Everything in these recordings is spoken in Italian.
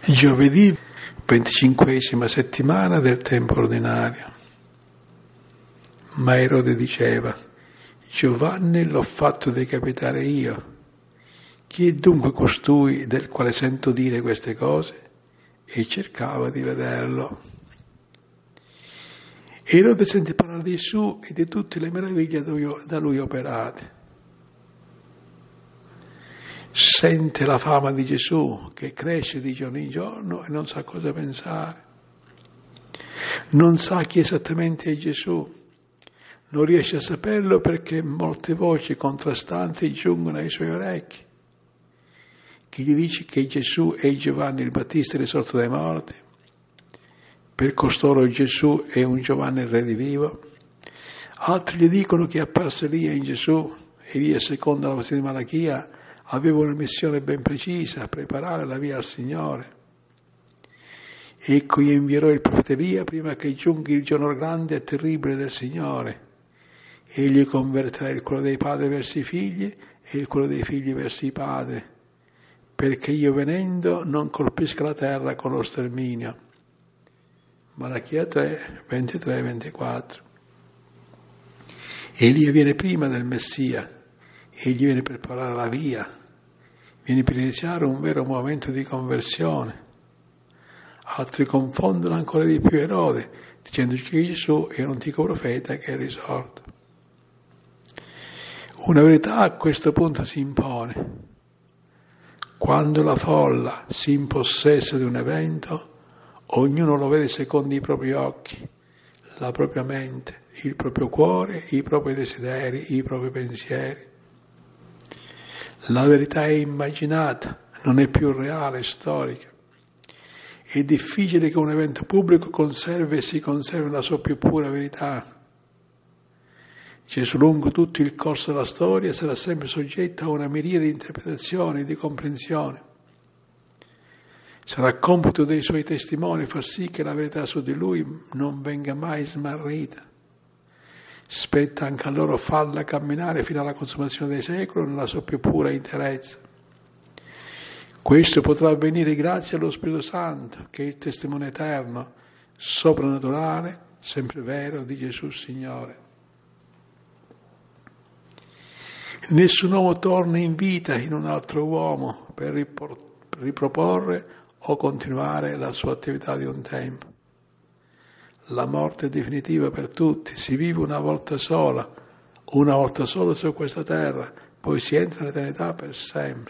Giovedì, 25esima settimana del tempo ordinario. Ma Erode diceva: Giovanni l'ho fatto decapitare io. Chi è dunque costui del quale sento dire queste cose? E cercava di vederlo. Erode sente parlare di Gesù e di tutte le meraviglie da lui operate. Sente la fama di Gesù che cresce di giorno in giorno e non sa cosa pensare. Non sa chi esattamente è Gesù. Non riesce a saperlo perché molte voci contrastanti giungono ai suoi orecchi. Chi gli dice che Gesù è Giovanni il Battista risorto dai morti. Per costoro Gesù è un Giovanni il redivivo. Altri gli dicono che è apparso Elia in Gesù. Elia, secondo la profezia di Malachia, aveva una missione ben precisa, preparare la via al Signore. Ecco, io invierò il profeta Elia prima che giunga il giorno grande e terribile del Signore. Egli convertirà il cuore dei padri verso i figli e il cuore dei figli verso i padri, perché io venendo non colpisca la terra con lo sterminio. Malachia 3, 23 e 24. Elia viene prima del Messia. Egli viene per preparare la via, viene per iniziare un vero momento di conversione. Altri confondono ancora di più Erode, dicendoci che Gesù è un antico profeta che è risorto. Una verità a questo punto si impone. Quando la folla si impossessa di un evento, ognuno lo vede secondo i propri occhi, la propria mente, il proprio cuore, i propri desideri, i propri pensieri. La verità è immaginata, non è più reale, storica. È difficile che un evento pubblico conservi e si conservi la sua più pura verità. Gesù lungo tutto il corso della storia sarà sempre soggetto a una miriade di interpretazioni e di comprensioni. Sarà compito dei suoi testimoni far sì che la verità su di lui non venga mai smarrita. Spetta anche a loro farla camminare fino alla consumazione dei secoli nella sua più pura interezza. Questo potrà avvenire grazie allo Spirito Santo, che è il testimone eterno, soprannaturale, sempre vero di Gesù Signore. Nessun uomo torna in vita in un altro uomo per riproporre o continuare la sua attività di un tempo. La morte è definitiva per tutti, si vive una volta sola su questa terra, poi si entra nell'eternità per sempre.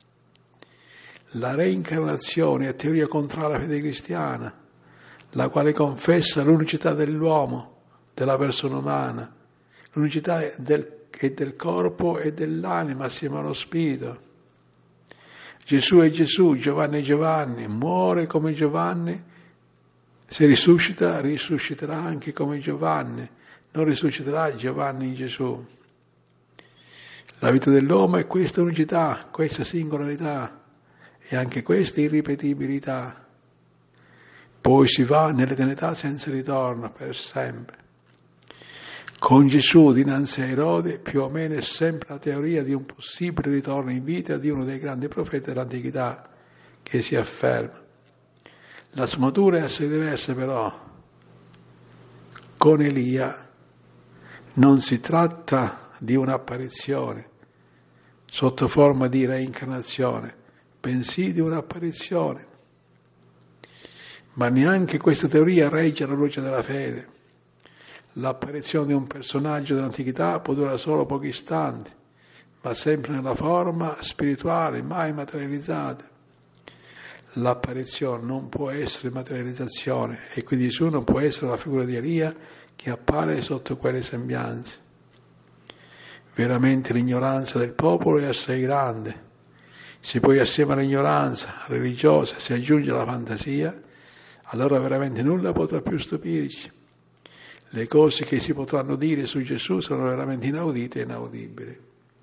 La reincarnazione è teoria contraria alla fede cristiana, la quale confessa l'unicità dell'uomo, della persona umana, l'unicità del corpo e dell'anima assieme allo spirito. Gesù è Gesù, Giovanni è Giovanni, muore come Giovanni. Se risuscita, risusciterà anche come Giovanni, non risusciterà Giovanni in Gesù. La vita dell'uomo è questa unicità, questa singolarità e anche questa irripetibilità. Poi si va nell'eternità senza ritorno, per sempre. Con Gesù dinanzi a Erode più o meno è sempre la teoria di un possibile ritorno in vita di uno dei grandi profeti dell'antichità che si afferma. La sfumatura è assai diversa però. Con Elia non si tratta di un'apparizione sotto forma di reincarnazione, bensì di un'apparizione. Ma neanche questa teoria regge alla luce della fede. L'apparizione di un personaggio dell'antichità può durare solo pochi istanti, ma sempre nella forma spirituale, mai materializzata. L'apparizione non può essere materializzazione e quindi Gesù non può essere la figura di Elia che appare sotto quelle sembianze. Veramente l'ignoranza del popolo è assai grande. Se poi assieme all'ignoranza religiosa si aggiunge la fantasia, allora veramente nulla potrà più stupirci. Le cose che si potranno dire su Gesù sono veramente inaudite e inaudibili.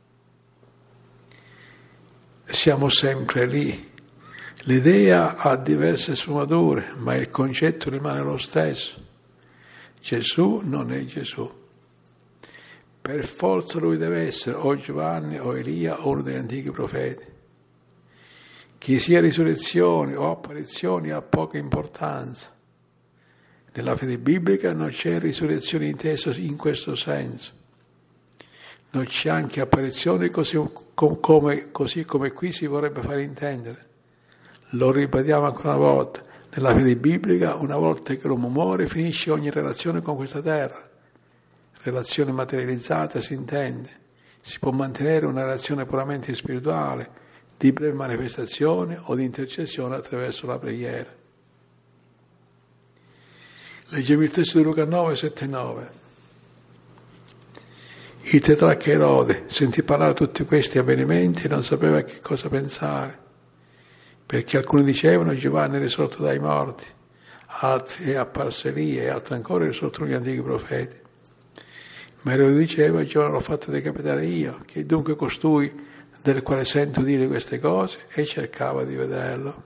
Siamo sempre lì. L'idea ha diverse sfumature, ma il concetto rimane lo stesso. Gesù non è Gesù. Per forza lui deve essere o Giovanni o Elia o uno degli antichi profeti. Che sia risurrezione o apparizioni ha poca importanza. Nella fede biblica non c'è risurrezione intesa in questo senso. Non c'è anche apparizione così come qui si vorrebbe fare intendere. Lo ribadiamo ancora una volta. Nella fede biblica, una volta che l'uomo muore, finisce ogni relazione con questa terra. Relazione materializzata si intende. Si può mantenere una relazione puramente spirituale, di breve manifestazione o di intercessione attraverso la preghiera. Leggiamo il testo di Luca 9, 7, 9. Il tetrarca Erode sentì parlare tutti questi avvenimenti e non sapeva a che cosa pensare, perché alcuni dicevano Giovanni è risorto dai morti, altri è apparso Elia e altri ancora è risorto gli antichi profeti. Ma Erode diceva Giovanni l'ho fatto decapitare io, che dunque costui del quale sento dire queste cose, e cercava di vederlo.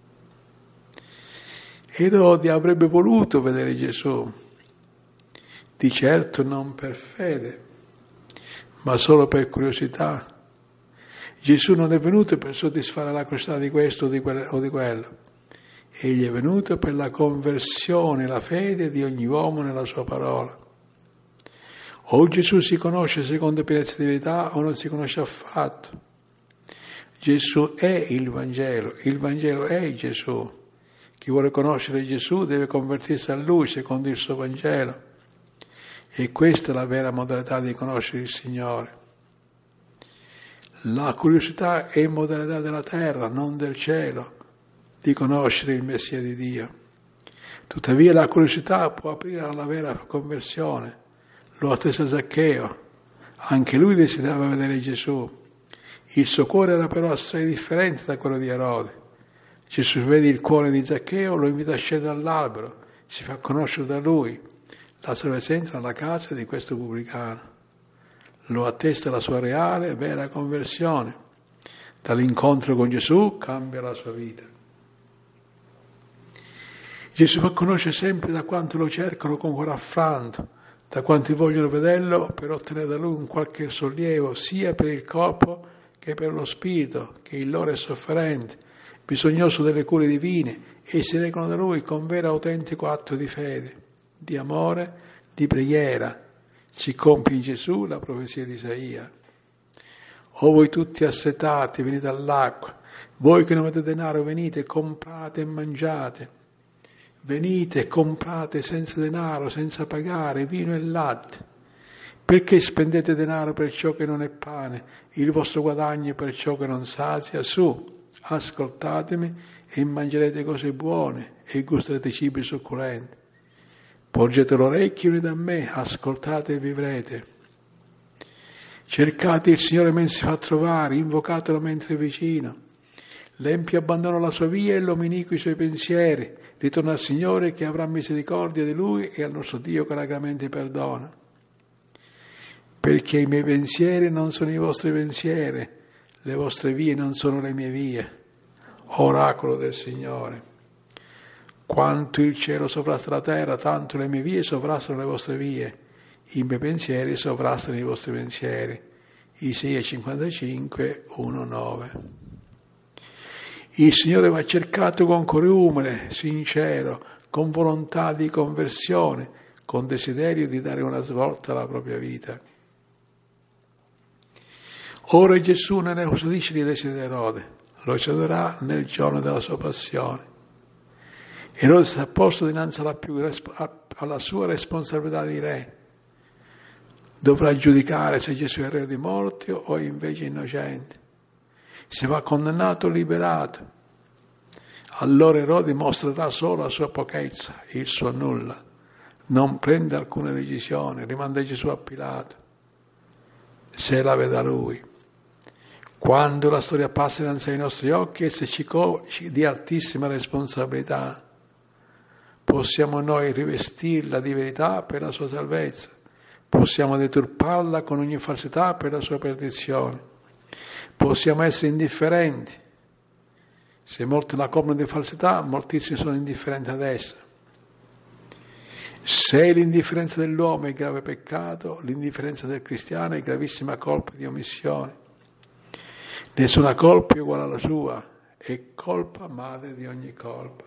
Erode avrebbe voluto vedere Gesù, di certo non per fede, ma solo per curiosità. Gesù non è venuto per soddisfare la curiosità di questo o di quello. Egli è venuto per la conversione, la fede di ogni uomo nella sua parola. O Gesù si conosce secondo pienezza di verità o non si conosce affatto. Gesù è il Vangelo è Gesù. Chi vuole conoscere Gesù deve convertirsi a Lui secondo il suo Vangelo. E questa è la vera modalità di conoscere il Signore. La curiosità è modalità della terra, non del cielo, di conoscere il Messia di Dio. Tuttavia la curiosità può aprire alla vera conversione. Lo attesa Zaccheo. Anche lui desiderava vedere Gesù. Il suo cuore era però assai differente da quello di Erode. Gesù vede il cuore di Zaccheo, lo invita a scendere dall'albero, si fa conoscere da lui. Lazzaro entra nella casa di questo pubblicano. Lo attesta la sua reale, vera conversione. Dall'incontro con Gesù cambia la sua vita. Gesù fa conoscere sempre da quanti lo cercano con cuore affranto, da quanti vogliono vederlo per ottenere da lui un qualche sollievo, sia per il corpo che per lo spirito, che il loro è sofferente, bisognoso delle cure divine, e si recano da lui con vero autentico atto di fede, di amore, di preghiera. Si compie in Gesù la profezia di Isaia. O voi tutti assetati, venite all'acqua, voi che non avete denaro venite, comprate e mangiate. Venite, comprate senza denaro, senza pagare, vino e latte. Perché spendete denaro per ciò che non è pane, il vostro guadagno per ciò che non sazia? Su, ascoltatemi e mangerete cose buone e gusterete cibi succulenti. Porgete l'orecchio e unite a me, ascoltate e vivrete. Cercate il Signore mentre si fa trovare, invocatelo mentre è vicino. L'empio abbandona la sua via e l'uomo iniquo i suoi pensieri. Ritorna al Signore che avrà misericordia di Lui e al nostro Dio che largamente perdona. Perché i miei pensieri non sono i vostri pensieri, le vostre vie non sono le mie vie. Oracolo del Signore. Quanto il cielo sovrasta la terra, tanto le mie vie sovrastano le vostre vie. I miei pensieri sovrastano i vostri pensieri. Isaia 55, 1, 9. Il Signore va cercato con cuore umile, sincero, con volontà di conversione, con desiderio di dare una svolta alla propria vita. Ora Gesù non ne custodisce gli desideri di Erode, lo eseguirà nel giorno della sua passione. Erode si è posto dinanzi alla sua responsabilità di re. Dovrà giudicare se Gesù è re di morti o è invece innocente. Se va condannato o liberato. Allora Erode mostrerà solo la sua pochezza, il suo nulla. Non prende alcuna decisione, rimanda Gesù a Pilato. Se la veda lui. Quando la storia passa dinanzi ai nostri occhi, essa ci di altissima responsabilità. Possiamo noi rivestirla di verità per la sua salvezza. Possiamo deturparla con ogni falsità per la sua perdizione. Possiamo essere indifferenti. Se molti la coprono di falsità, moltissimi sono indifferenti ad essa. Se l'indifferenza dell'uomo è grave peccato, l'indifferenza del cristiano è gravissima colpa di omissione. Nessuna colpa è uguale alla sua, è colpa madre di ogni colpa.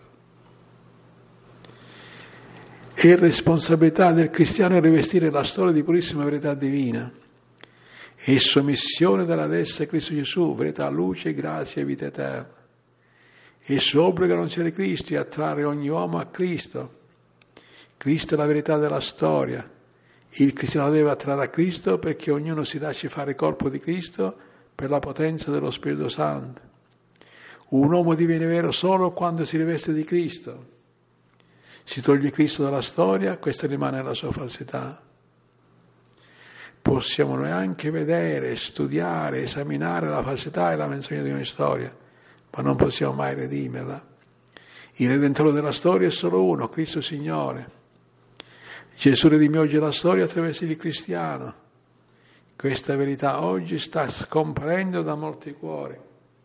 È responsabilità del cristiano rivestire la storia di purissima verità divina. È sommissione della destra a Cristo Gesù, verità, luce, grazia e vita eterna. È suo obbligo annunciare Cristo e attrarre ogni uomo a Cristo. Cristo è la verità della storia. Il cristiano deve attrarre a Cristo perché ognuno si lasci fare corpo di Cristo per la potenza dello Spirito Santo. Un uomo diviene vero solo quando si riveste di Cristo. Si toglie Cristo dalla storia, questa rimane la sua falsità. Possiamo noi anche vedere, studiare, esaminare la falsità e la menzogna di ogni storia, ma non possiamo mai redimerla. Il Redentore della storia è solo uno, Cristo Signore. Gesù redime oggi la storia attraverso il cristiano. Questa verità oggi sta scomparendo da molti cuori.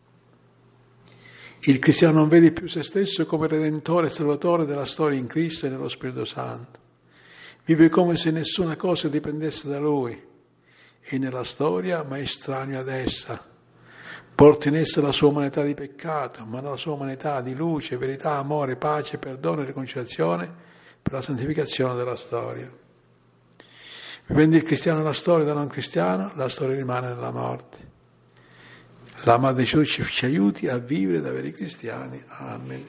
Il cristiano non vede più se stesso come Redentore e Salvatore della storia in Cristo e nello Spirito Santo. Vive come se nessuna cosa dipendesse da lui. È nella storia, ma è estraneo ad essa. Porta in essa la sua umanità di peccato, ma la sua umanità di luce, verità, amore, pace, perdono e riconciliazione per la santificazione della storia. Vivendo il cristiano la storia da non cristiano, la storia rimane nella morte. La Madre Gesù ci aiuti a vivere da veri cristiani. Amen.